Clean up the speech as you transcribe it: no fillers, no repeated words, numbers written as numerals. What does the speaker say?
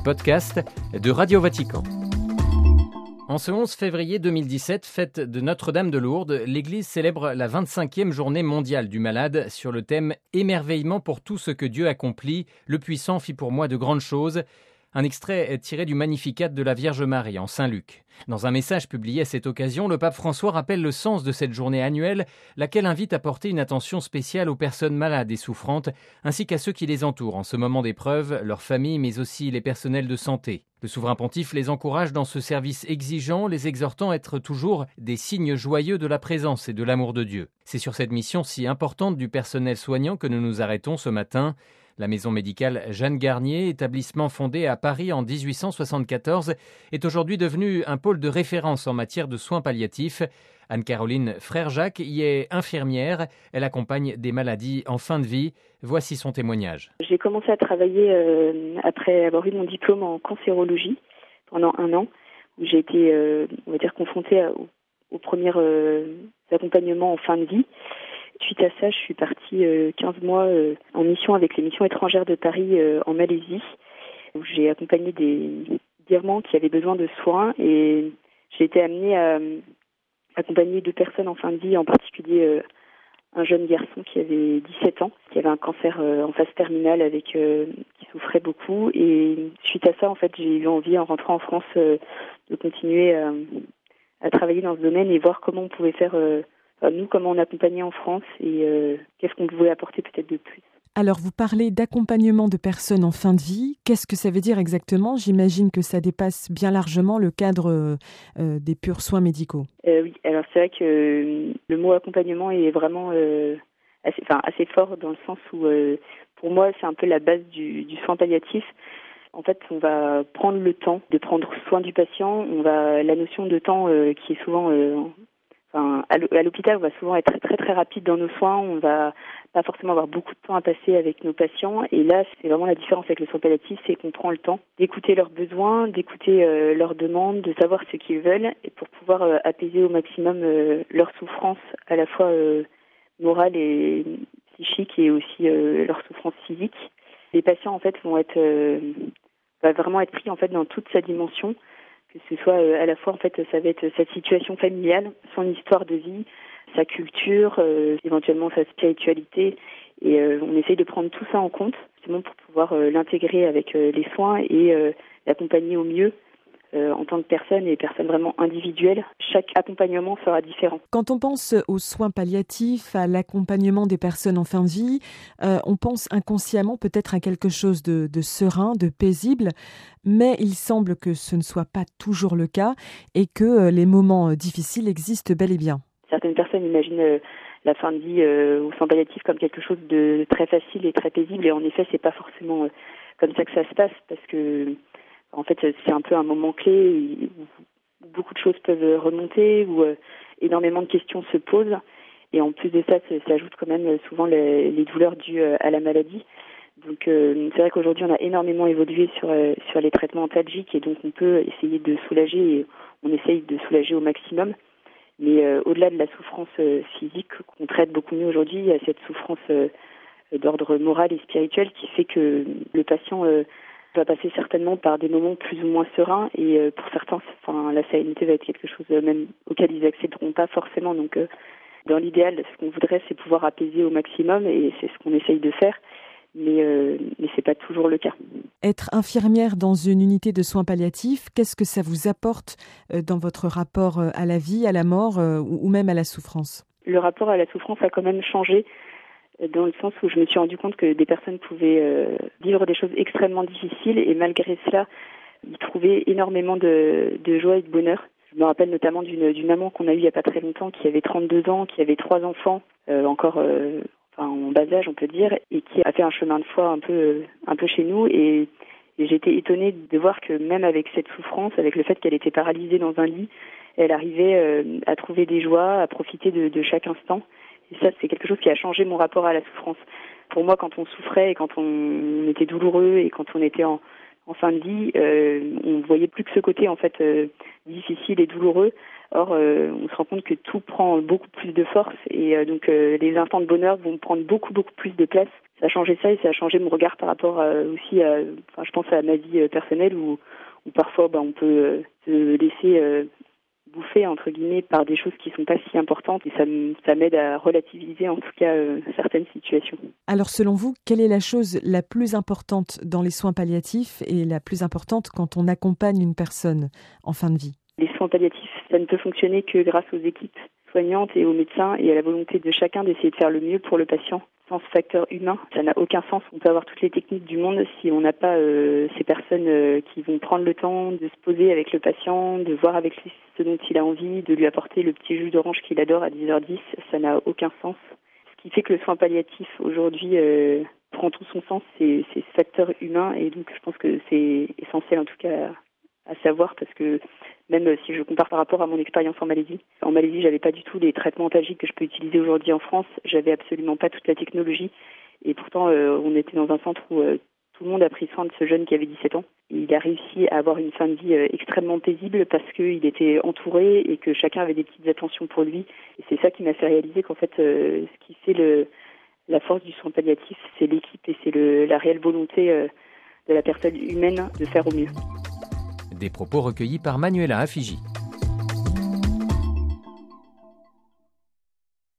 podcasts de Radio Vatican. En ce 11 février 2017, fête de Notre-Dame de Lourdes, l'Église célèbre la 25e journée mondiale du malade sur le thème « Émerveillement pour tout ce que Dieu accomplit, le puissant fit pour moi de grandes choses ». Un extrait est tiré du Magnificat de la Vierge Marie en Saint-Luc. Dans un message publié à cette occasion, le pape François rappelle le sens de cette journée annuelle, laquelle invite à porter une attention spéciale aux personnes malades et souffrantes, ainsi qu'à ceux qui les entourent en ce moment d'épreuve, leurs familles, mais aussi les personnels de santé. Le souverain pontife les encourage dans ce service exigeant, les exhortant à être toujours des signes joyeux de la présence et de l'amour de Dieu. C'est sur cette mission si importante du personnel soignant que nous nous arrêtons ce matin. La maison médicale Jeanne Garnier, établissement fondé à Paris en 1874, est aujourd'hui devenue un pôle de référence en matière de soins palliatifs. Anne-Caroline Frère-Jacques y est infirmière. Elle accompagne des maladies en fin de vie. Voici son témoignage. J'ai commencé à travailler après avoir eu mon diplôme en cancérologie pendant 1 an, où j'ai été, confrontée aux premiers accompagnements en fin de vie. Suite à ça, je suis partie 15 mois en mission avec les missions étrangères de Paris en Malaisie, où j'ai accompagné des Birmans qui avaient besoin de soins et j'ai été amenée à accompagner 2 personnes en fin de vie, en particulier un jeune garçon qui avait 17 ans, qui avait un cancer en phase terminale qui souffrait beaucoup. Et suite à ça, en fait, j'ai eu envie, en rentrant en France, de continuer à travailler dans ce domaine et voir comment on pouvait faire nous, comment on accompagnait en France et qu'est-ce qu'on pouvait apporter peut-être de plus. Alors, vous parlez d'accompagnement de personnes en fin de vie. Qu'est-ce que ça veut dire exactement ? J'imagine que ça dépasse bien largement le cadre des purs soins médicaux. Oui, alors c'est vrai que le mot accompagnement est vraiment assez fort dans le sens où, pour moi, c'est un peu la base du soin palliatif. En fait, on va prendre le temps de prendre soin du patient. La notion de temps qui est souvent... à l'hôpital, on va souvent être très très rapide dans nos soins. On va pas forcément avoir beaucoup de temps à passer avec nos patients. Et là, c'est vraiment la différence avec le soin palliatif, c'est qu'on prend le temps d'écouter leurs besoins, d'écouter leurs demandes, de savoir ce qu'ils veulent, et pour pouvoir apaiser au maximum leur souffrance, à la fois morale et psychique, et aussi leur souffrance physique. Les patients, en fait, va vraiment être pris en fait dans toute sa dimension. Que ce soit à la fois, en fait, ça va être sa situation familiale, son histoire de vie, sa culture, éventuellement sa spiritualité. Et on essaye de prendre tout ça en compte, justement pour pouvoir l'intégrer avec les soins et l'accompagner au mieux en tant que personne vraiment individuelle. Chaque accompagnement sera différent. Quand on pense aux soins palliatifs, à l'accompagnement des personnes en fin de vie, on pense inconsciemment peut-être à quelque chose de serein, de paisible, mais il semble que ce ne soit pas toujours le cas et que les moments difficiles existent bel et bien. Certaines personnes imaginent la fin de vie au soin palliatif comme quelque chose de très facile et très paisible, et en effet, c'est pas forcément comme ça que ça se passe, parce que en fait, c'est un peu un moment clé où beaucoup de choses peuvent remonter, où énormément de questions se posent. Et en plus de ça, s'ajoutent quand même souvent les douleurs dues à la maladie. Donc c'est vrai qu'aujourd'hui, on a énormément évolué sur les traitements antalgiques, et donc on peut essayer de soulager, et on essaye de soulager au maximum. Mais au-delà de la souffrance physique qu'on traite beaucoup mieux aujourd'hui, il y a cette souffrance d'ordre moral et spirituel qui fait que le patient... va passer certainement par des moments plus ou moins sereins, et pour certains, la sérénité va être quelque chose même auquel ils accéderont pas forcément. Donc, dans l'idéal, ce qu'on voudrait, c'est pouvoir apaiser au maximum, et c'est ce qu'on essaye de faire, mais c'est pas toujours le cas. Être infirmière dans une unité de soins palliatifs, qu'est-ce que ça vous apporte dans votre rapport à la vie, à la mort ou même à la souffrance ? Le rapport à la souffrance a quand même changé, dans le sens où je me suis rendu compte que des personnes pouvaient vivre des choses extrêmement difficiles, et malgré cela, y trouver énormément de joie et de bonheur. Je me rappelle notamment d'une maman qu'on a eue il n'y a pas très longtemps, qui avait 32 ans, qui avait 3 enfants, encore en bas âge, on peut dire, et qui a fait un chemin de foi un peu chez nous. Et j'étais étonnée de voir que même avec cette souffrance, avec le fait qu'elle était paralysée dans un lit, elle arrivait à trouver des joies, à profiter de chaque instant. Et ça, c'est quelque chose qui a changé mon rapport à la souffrance. Pour moi, quand on souffrait et quand on était douloureux et quand on était en fin de vie, on voyait plus que ce côté en fait difficile et douloureux. Or, on se rend compte que tout prend beaucoup plus de force et donc les instants de bonheur vont prendre beaucoup plus de place. Ça a changé ça et ça a changé mon regard par rapport aussi à, je pense à ma vie personnelle où parfois on peut se laisser bouffer entre guillemets par des choses qui sont pas si importantes et ça m'aide à relativiser en tout cas certaines situations. Alors selon vous, quelle est la chose la plus importante dans les soins palliatifs et la plus importante quand on accompagne une personne en fin de vie? Les soins palliatifs, ça ne peut fonctionner que grâce aux équipes soignantes et aux médecins et à la volonté de chacun d'essayer de faire le mieux pour le patient. Sans ce facteur humain, ça n'a aucun sens. On peut avoir toutes les techniques du monde si on n'a pas ces personnes qui vont prendre le temps de se poser avec le patient, de voir avec lui ce dont il a envie, de lui apporter le petit jus d'orange qu'il adore à 10h10. Ça n'a aucun sens. Ce qui fait que le soin palliatif aujourd'hui prend tout son sens, c'est ce facteur humain et donc je pense que c'est essentiel en tout cas à savoir parce que même si je compare par rapport à mon expérience en Malaisie, j'avais pas du tout les traitements antalgiques que je peux utiliser aujourd'hui en France, j'avais absolument pas toute la technologie et pourtant on était dans un centre où tout le monde a pris soin de ce jeune qui avait 17 ans. Il a réussi à avoir une fin de vie extrêmement paisible parce qu'il était entouré et que chacun avait des petites attentions pour lui et c'est ça qui m'a fait réaliser qu'en fait ce qui fait la force du soin palliatif, c'est l'équipe et c'est la réelle volonté de la personne humaine de faire au mieux. Des propos recueillis par Manuela Afigi.